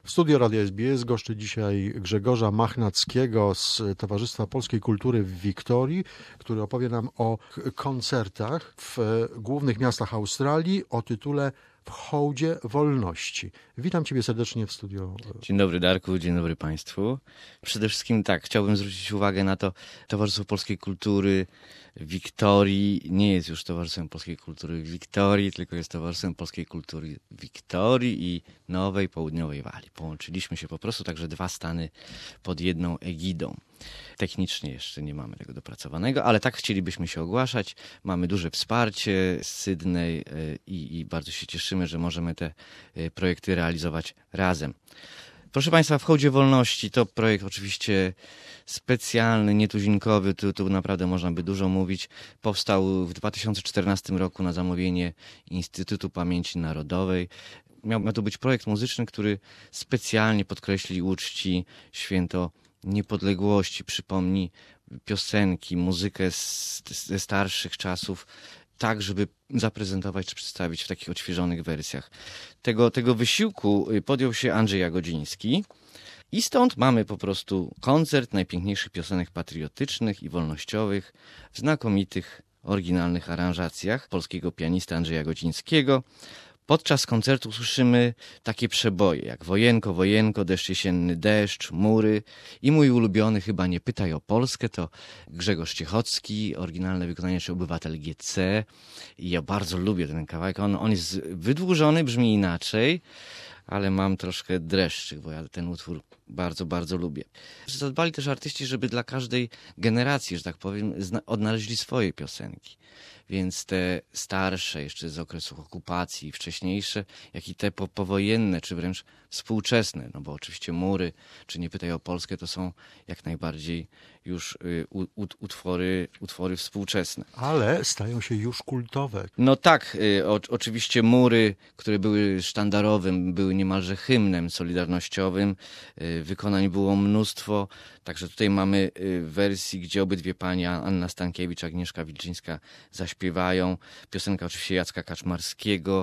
Studio Radia SBS goszczy dzisiaj Grzegorza Machnackiego z Towarzystwa Polskiej Kultury w Wiktorii, który opowie nam o koncertach w głównych miastach Australii o tytule W hołdzie wolności. Witam Ciebie serdecznie w studio. Dzień dobry, Darku, dzień dobry Państwu. Przede wszystkim tak, chciałbym zwrócić uwagę na to, Towarzystwo Polskiej Kultury w Wiktorii nie jest już Towarzystwem Polskiej Kultury w Wiktorii, tylko jest Towarzystwem Polskiej Kultury w Wiktorii i Nowej Południowej Walii. Połączyliśmy się po prostu, także dwa stany pod jedną egidą. Technicznie jeszcze nie mamy tego dopracowanego, ale tak chcielibyśmy się ogłaszać. Mamy duże wsparcie z Sydney i bardzo się cieszymy, że możemy te projekty realizować razem. Proszę Państwa, w hołdzie wolności to projekt oczywiście specjalny, nietuzinkowy, tu naprawdę można by dużo mówić. Powstał w 2014 roku na zamówienie Instytutu Pamięci Narodowej. Miał to być projekt muzyczny, który specjalnie podkreśli i uczci święto niepodległości, przypomni piosenki, muzykę ze starszych czasów, tak, żeby zaprezentować czy przedstawić w takich odświeżonych wersjach. Tego wysiłku podjął się Andrzej Jagodziński i stąd mamy po prostu koncert najpiękniejszych piosenek patriotycznych i wolnościowych w znakomitych, oryginalnych aranżacjach polskiego pianisty Andrzeja Jagodzińskiego. Podczas koncertu słyszymy takie przeboje jak Wojenko, Wojenko, Deszcz jesienny, deszcz, Mury i mój ulubiony Chyba nie pytaj o Polskę to Grzegorz Ciechocki, oryginalne wykonanie czy Obywatel GC. I ja bardzo lubię ten kawałek, on jest wydłużony, brzmi inaczej, ale mam troszkę dreszczyk, bo ja ten utwór bardzo, bardzo lubię. Zadbali też artyści, żeby dla każdej generacji, że tak powiem, odnaleźli swoje piosenki. Więc te starsze, jeszcze z okresów okupacji, wcześniejsze, jak i te powojenne, czy wręcz współczesne, no bo oczywiście Mury, czy Nie pytaj o Polskę, to są jak najbardziej już utwory współczesne. Ale stają się już kultowe. No tak, oczywiście Mury, które były sztandarowym, były niemalże hymnem solidarnościowym. Wykonań było mnóstwo, także tutaj mamy wersji, gdzie obydwie panie, Anna Stankiewicz, Agnieszka Wilczyńska zaśpiewają. Piosenka oczywiście Jacka Kaczmarskiego,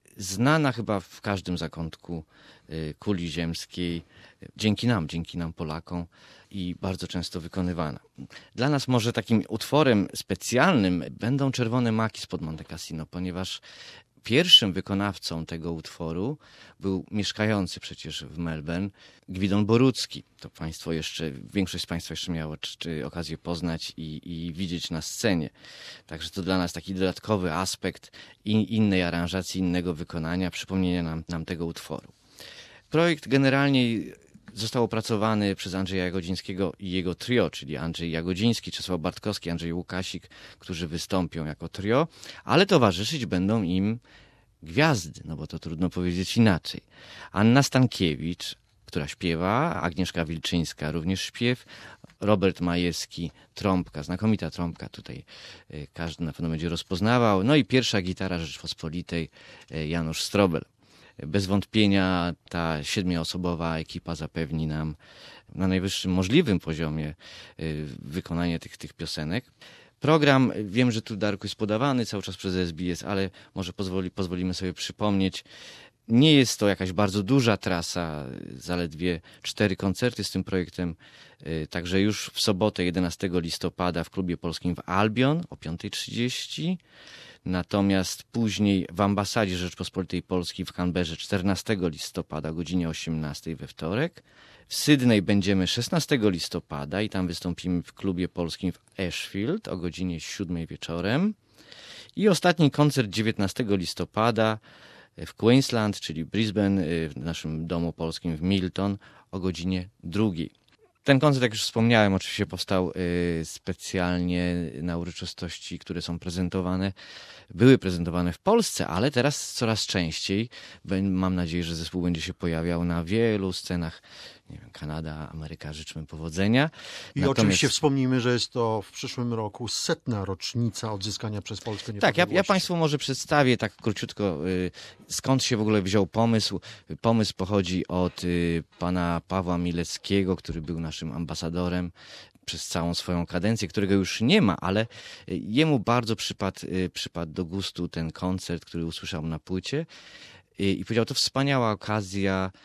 znana chyba w każdym zakątku kuli ziemskiej, dzięki nam Polakom i bardzo często wykonywana. Dla nas może takim utworem specjalnym będą Czerwone maki spod Monte Cassino, ponieważ pierwszym wykonawcą tego utworu był mieszkający przecież w Melbourne Gwidon Borucki. To większość z Państwa jeszcze miało okazję poznać i widzieć na scenie. Także to dla nas taki dodatkowy aspekt innej aranżacji, innego wykonania, przypomnienia nam tego utworu. Projekt generalnie został opracowany przez Andrzeja Jagodzińskiego i jego trio, czyli Andrzej Jagodziński, Czesław Bartkowski, Andrzej Łukasik, którzy wystąpią jako trio, ale towarzyszyć będą im gwiazdy, no bo to trudno powiedzieć inaczej. Anna Stankiewicz, która śpiewa, Agnieszka Wilczyńska również śpiew, Robert Majewski, trąbka, znakomita trąbka, tutaj każdy na pewno będzie rozpoznawał, no i pierwsza gitara Rzeczpospolitej Janusz Strobel. Bez wątpienia ta 7-osobowa ekipa zapewni nam na najwyższym możliwym poziomie wykonanie tych piosenek. Program, wiem, że tu, Darku, jest podawany cały czas przez SBS, ale może pozwolimy sobie przypomnieć. Nie jest to jakaś bardzo duża trasa, zaledwie 4 koncerty z tym projektem. Także już w sobotę 11 listopada w Klubie Polskim w Albion o 5:30. Natomiast później w Ambasadzie Rzeczpospolitej Polskiej w Canberrze 14 listopada o godzinie 18 we wtorek. W Sydney będziemy 16 listopada i tam wystąpimy w Klubie Polskim w Ashfield o godzinie 7 wieczorem. I ostatni koncert 19 listopada w Queensland, czyli Brisbane, w naszym domu polskim w Milton o godzinie 2. Ten koncert, jak już wspomniałem, oczywiście powstał specjalnie na uroczystości, które są były prezentowane w Polsce, ale teraz coraz częściej. Mam nadzieję, że zespół będzie się pojawiał na wielu scenach. Nie wiem, Kanada, Ameryka, życzmy powodzenia. I oczywiście wspomnijmy, że jest to w przyszłym roku 100. rocznica odzyskania przez Polskę niepodległości. Tak, ja Państwu może przedstawię tak króciutko, skąd się w ogóle wziął pomysł. Pomysł pochodzi od pana Pawła Mileckiego, który był naszym ambasadorem przez całą swoją kadencję, którego już nie ma, ale jemu bardzo przypadł do gustu ten koncert, który usłyszał na płycie i powiedział, to wspaniała okazja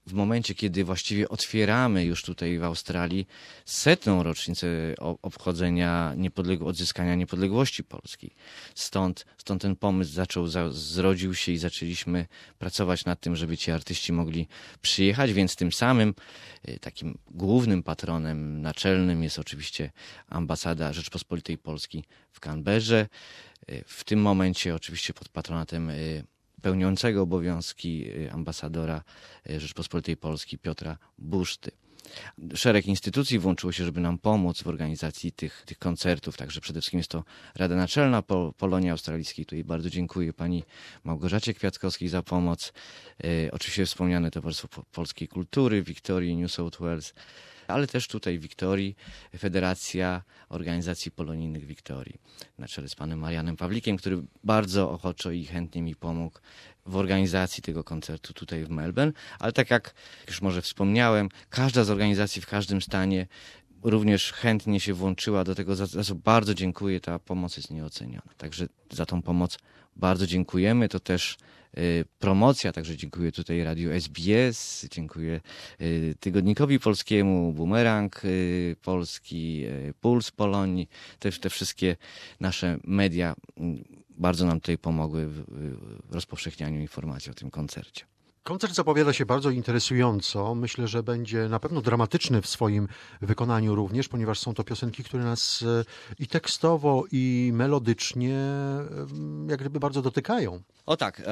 w momencie, kiedy właściwie otwieramy już tutaj w Australii 100. rocznicę obchodzenia odzyskania niepodległości Polski. Stąd ten pomysł zrodził się i zaczęliśmy pracować nad tym, żeby ci artyści mogli przyjechać, więc tym samym takim głównym patronem naczelnym jest oczywiście ambasada Rzeczpospolitej Polski w Canberrze. W tym momencie oczywiście pod patronatem pełniącego obowiązki ambasadora Rzeczpospolitej Polski Piotra Buszty. Szereg instytucji włączyło się, żeby nam pomóc w organizacji tych koncertów, także przede wszystkim jest to Rada Naczelna Polonii Australijskiej. Tutaj bardzo dziękuję pani Małgorzacie Kwiatkowskiej za pomoc. Oczywiście wspomniane Towarzystwo Polskiej Kultury w Wiktorii, New South Wales, ale też tutaj w Wiktorii Federacja Organizacji Polonijnych Wiktorii na czele z panem Marianem Pawlikiem, który bardzo ochoczo i chętnie mi pomógł w organizacji tego koncertu tutaj w Melbourne, ale tak jak już może wspomniałem, każda z organizacji w każdym stanie również chętnie się włączyła do tego, za co bardzo dziękuję, ta pomoc jest nieoceniona. Także za tą pomoc bardzo dziękujemy, to też promocja, także dziękuję tutaj Radiu SBS, dziękuję Tygodnikowi Polskiemu, Boomerang Polski, Puls Polonii, te wszystkie nasze media bardzo nam tutaj pomogły w rozpowszechnianiu informacji o tym koncercie. Koncert zapowiada się bardzo interesująco. Myślę, że będzie na pewno dramatyczny w swoim wykonaniu również, ponieważ są to piosenki, które nas i tekstowo, i melodycznie jak gdyby bardzo dotykają. O tak,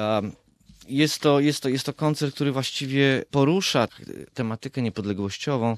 jest to koncert, który właściwie porusza tematykę niepodległościową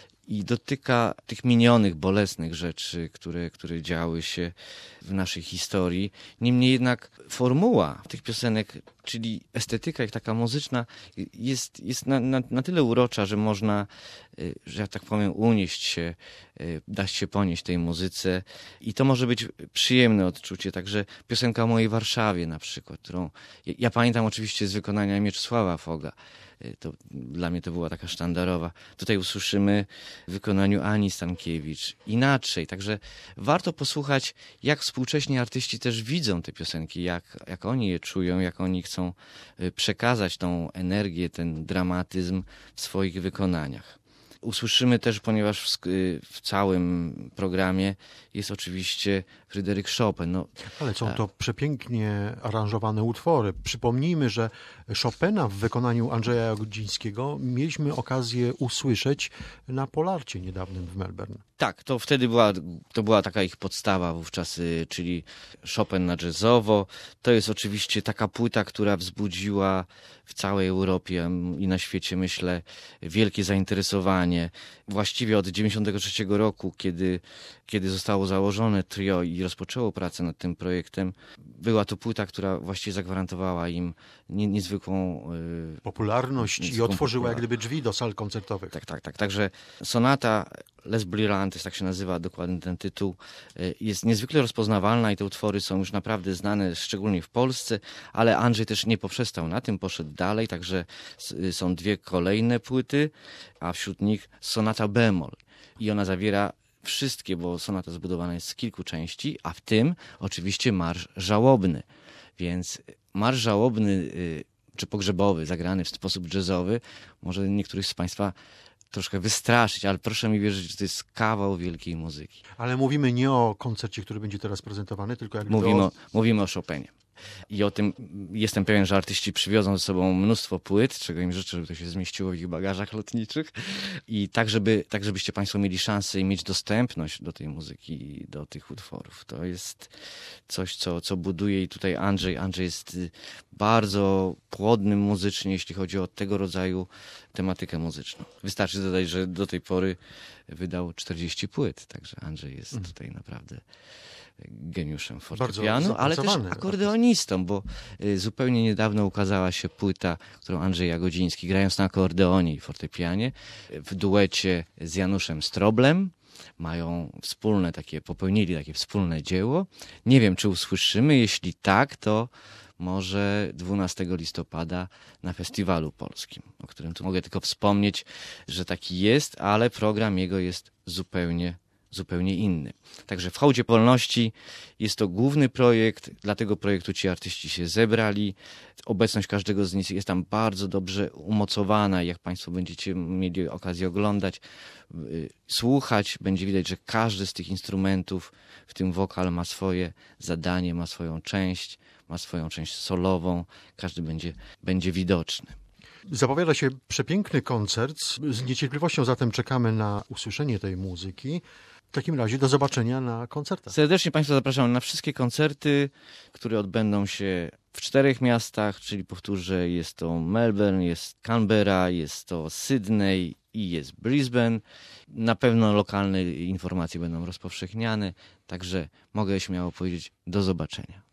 i dotyka tych minionych, bolesnych rzeczy, które działy się w naszej historii. Niemniej jednak formuła tych piosenek, czyli estetyka ich taka muzyczna jest na tyle urocza, że można, że ja tak powiem, unieść się, dać się ponieść tej muzyce i to może być przyjemne odczucie. Także piosenka o mojej Warszawie na przykład, którą ja pamiętam oczywiście z wykonania Mieczysława Foga. To dla mnie to była taka sztandarowa. Tutaj usłyszymy w wykonaniu Ani Stankiewicz inaczej. Także warto posłuchać, jak współcześni artyści też widzą te piosenki, jak oni je czują, jak oni chcą przekazać tą energię, ten dramatyzm w swoich wykonaniach. Usłyszymy też, ponieważ w całym programie jest oczywiście Fryderyk Chopin. Ale są to przepięknie aranżowane utwory. Przypomnijmy, że Chopina w wykonaniu Andrzeja Jagodzińskiego mieliśmy okazję usłyszeć na Polarcie niedawnym w Melbourne. Tak, to wtedy była taka ich podstawa wówczas, czyli Chopin na jazzowo. To jest oczywiście taka płyta, która wzbudziła w całej Europie i na świecie, myślę, wielkie zainteresowanie. Właściwie od 1993 roku, kiedy zostało założone trio i rozpoczęło pracę nad tym projektem, była to płyta, która właściwie zagwarantowała im niezwykłą popularność i otworzyła jak gdyby drzwi do sal koncertowych. Tak. Także sonata Les Brillantes, tak się nazywa dokładnie ten tytuł, jest niezwykle rozpoznawalna i te utwory są już naprawdę znane, szczególnie w Polsce, ale Andrzej też nie poprzestał na tym, poszedł dalej, także są 2 kolejne płyty, a wśród nich sonata bemol i ona zawiera wszystkie, bo sonata zbudowana jest z kilku części, a w tym oczywiście marsz żałobny. Więc marsz żałobny czy pogrzebowy, zagrany w sposób jazzowy, może niektórych z Państwa troszkę wystraszyć, ale proszę mi wierzyć, że to jest kawał wielkiej muzyki. Ale mówimy nie o koncercie, który będzie teraz prezentowany, tylko jak Mówimy o Chopinie. I o tym jestem pewien, że artyści przywiozą ze sobą mnóstwo płyt, czego im życzę, żeby to się zmieściło w ich bagażach lotniczych. I tak żebyście Państwo mieli szansę i mieć dostępność do tej muzyki, do tych utworów. To jest coś, co buduje i tutaj Andrzej jest bardzo płodnym muzycznie, jeśli chodzi o tego rodzaju tematykę muzyczną. Wystarczy dodać, że do tej pory wydał 40 płyt, także Andrzej jest tutaj naprawdę geniuszem fortepianu, ale też akordeonistą, bo zupełnie niedawno ukazała się płyta, którą Andrzej Jagodziński, grając na akordeonie i fortepianie, w duecie z Januszem Stroblem, popełnili takie wspólne dzieło. Nie wiem, czy usłyszymy, jeśli tak, to może 12 listopada na Festiwalu Polskim, o którym tu mogę tylko wspomnieć, że taki jest, ale program jego jest zupełnie zupełnie inny. Także w Hołdzie Wolności jest to główny projekt, dla tego projektu ci artyści się zebrali. Obecność każdego z nich jest tam bardzo dobrze umocowana. Jak Państwo będziecie mieli okazję oglądać, słuchać, będzie widać, że każdy z tych instrumentów, w tym wokal, ma swoje zadanie, ma swoją część solową. Każdy będzie widoczny. Zapowiada się przepiękny koncert. Z niecierpliwością zatem czekamy na usłyszenie tej muzyki. W takim razie do zobaczenia na koncertach. Serdecznie Państwa zapraszam na wszystkie koncerty, które odbędą się w 4 miastach, czyli powtórzę, jest to Melbourne, jest Canberra, jest to Sydney i jest Brisbane. Na pewno lokalne informacje będą rozpowszechniane, także mogę śmiało powiedzieć do zobaczenia.